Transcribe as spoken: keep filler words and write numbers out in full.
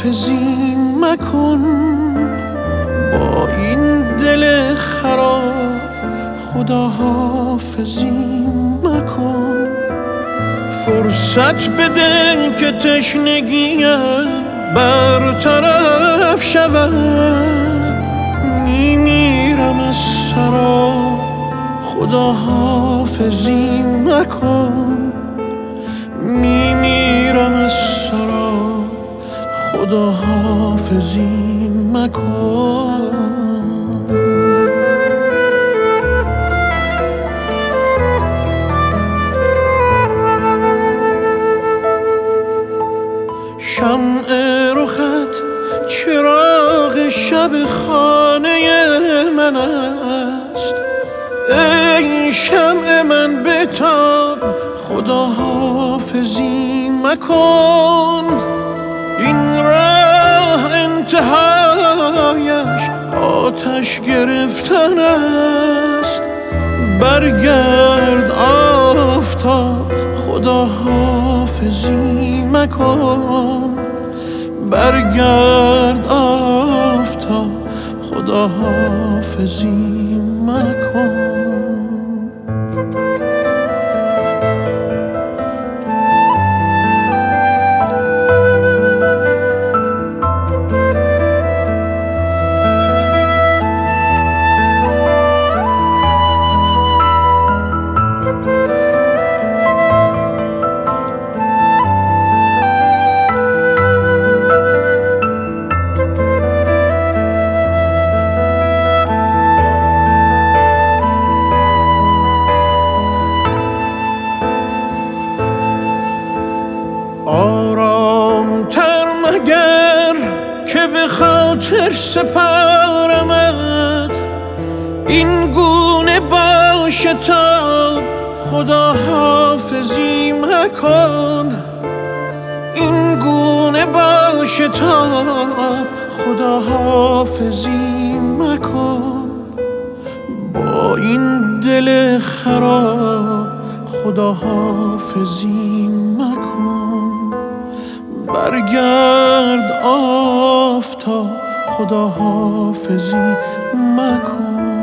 خداحافظی مکن، با این دل خراب خداحافظی مکن. فرصت بده که تشنگیم برطرف شود، میمیرم از سرا خداحافظی مکن، میمیرم از سرا خداحافظی مکن. شمع رخت چراغ شب خانه من است، ای شمع من بتاب خداحافظی مکن. این راه انتهایش آتش گرفتن است، برگرد آفتاب خداحافظی مکن، برگرد آفتاب خداحافظی مکن. آرام‌تر مگر که به خاطر سپارمت، این گونه باشه تا خداحافظی مکن، این گونه باشه تا خداحافظی مکن. با این دل خراب خداحافظی مکن، برگرد آفتاب خداحافظی مکن.